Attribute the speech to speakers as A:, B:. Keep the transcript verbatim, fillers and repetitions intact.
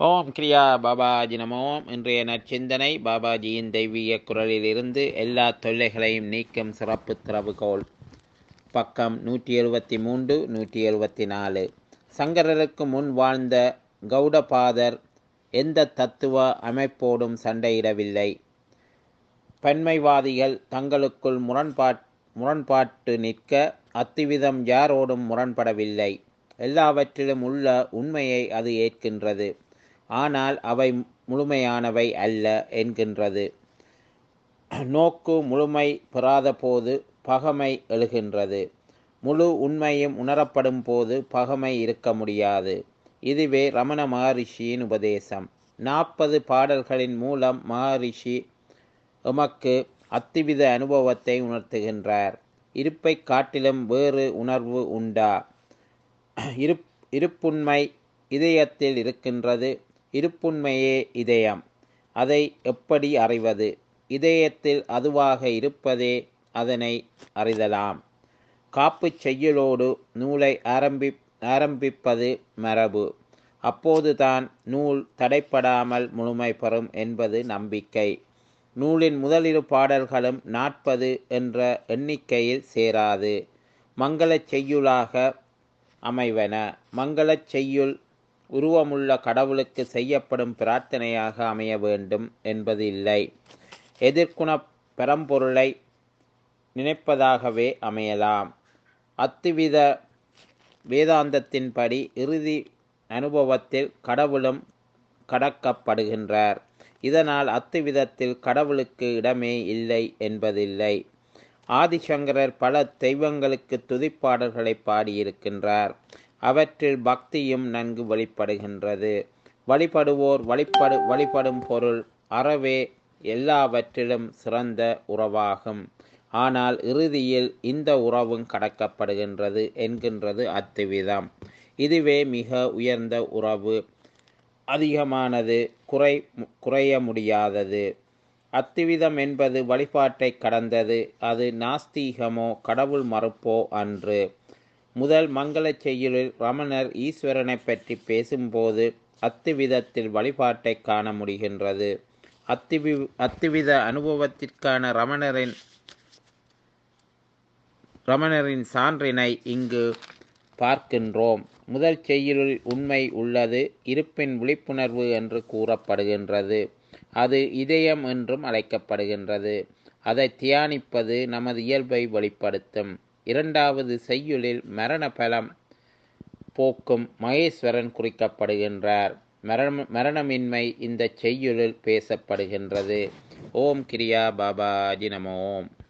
A: ஓம் கிரியா பாபாஜி நமோ. இன்றைய நற்சிந்தனை பாபாஜியின் தெய்வீக குரலிலிருந்து எல்லா தொல்லைகளையும் நீக்கும் சிறப்பு திறவுகோல். பக்கம் நூற்றி எழுபத்தி மூன்று நூற்றி எழுபத்தி நாலு. சங்கரருக்கு முன் வாழ்ந்த கௌடபாதர் எந்த தத்துவ அமைப்போடும் சண்டையிடவில்லை. பன்மைவாதிகள் தங்களுக்குள் முரண்பாட் முரண்பாட்டு நிற்க அத்துவிதம் யாரோடும் முரண்படவில்லை. எல்லாவற்றிலும் உள்ள உண்மையை அது ஏற்கின்றது. ஆனால் அவை முழுமையானவை அல்ல என்கின்றது. நோக்கு முழுமை பெறாத போது பகமை எழுகின்றது. முழு உண்மையும் உணரப்படும் போது பகமை இருக்க முடியாது. இதுவே ரமண மகரிஷியின் உபதேசம். நாற்பது பாடல்களின் மூலம் மகரிஷி எமக்கு அத்துவித அனுபவத்தை உணர்த்துகின்றார். இருப்பை காட்டிலும் வேறு உணர்வு உண்டா? இருப் இருப்புண்மை இதயத்தில் இருக்கின்றது. இருப்புண்மையே இதயம். அதை எப்படி அறிவது? இதயத்தில் அதுவாக இருப்பதே அதனை அறிதலாம். காப்பு செய்யுளோடு நூலை ஆரம்பி ஆரம்பிப்பது மரபு. அப்போதுதான் நூல் தடைப்படாமல் முழுமை பெறும் என்பது நம்பிக்கை. நூலின் முதலிரு பாடல்களும் நாற்பது என்ற எண்ணிக்கையில் சேராது. மங்களச் செய்யுளாக அமைவன. மங்களச் செய்யுள் உருவமுள்ள கடவுளுக்கு செய்யப்படும் பிரார்த்தனையாக அமைய வேண்டும் என்பது இல்லை. எதிர்குண பரம்பொருளை நினைப்பதாகவே அமையலாம். அத்துவித வேதாந்தத்தின்படி இறுதி அனுபவத்தில் கடவுளும் கடக்கப்படுகின்றார். இதனால் அத்துவிதத்தில் கடவுளுக்கு இடமே இல்லை என்பதில்லை. ஆதிசங்கரர் பல தெய்வங்களுக்கு துதிப்பாடல்களை பாடியிருக்கின்றார். அவற்றில் பக்தியும் நன்கு வெளிப்படுகின்றது. வழிபடுவோர் வழிபடு வழிபடும் பொருள் அறவே எல்லாவற்றிலும் சிறந்த உறவாகும். ஆனால் இறுதியில் இந்த உறவும் கடக்கப்படுகின்றது என்கின்றது அத்துவிதம். இதுவே மிக உயர்ந்த உறவு. அதிகமானது, குறை குறைய முடியாதது. அத்துவிதம் என்பது வழிபாட்டை கடந்தது. அது நாஸ்தீகமோ கடவுள் மறுப்போ அன்று. முதல் மங்களச் செய்யுளில் ரமணர் ஈஸ்வரனை பற்றி பேசும்போது அத்துவிதத்தில் வழிபாட்டை காண முடிகின்றது. அத்துவி அத்துவித அனுபவத்திற்கான ரமணரின் ரமணரின் சான்றினை இங்கு பார்க்கின்றோம். முதல் செய்யுளில் உண்மை உள்ளது. இருப்பின் விழிப்புணர்வு என்று கூறப்படுகின்றது. அது இதயம் என்றும் அழைக்கப்படுகின்றது. அதை தியானிப்பது நமது இயல்பை வெளிப்படுத்தும். இரண்டாவது செய்யுளில் மரண பலம் போக்கும் மகேஸ்வரன் குறிக்கப்படுகின்றார். மரண மரணமின்மை இந்த செய்யுளில் பேசப்படுகின்றது. ஓம் கிரியா பாபாஜி நமோ.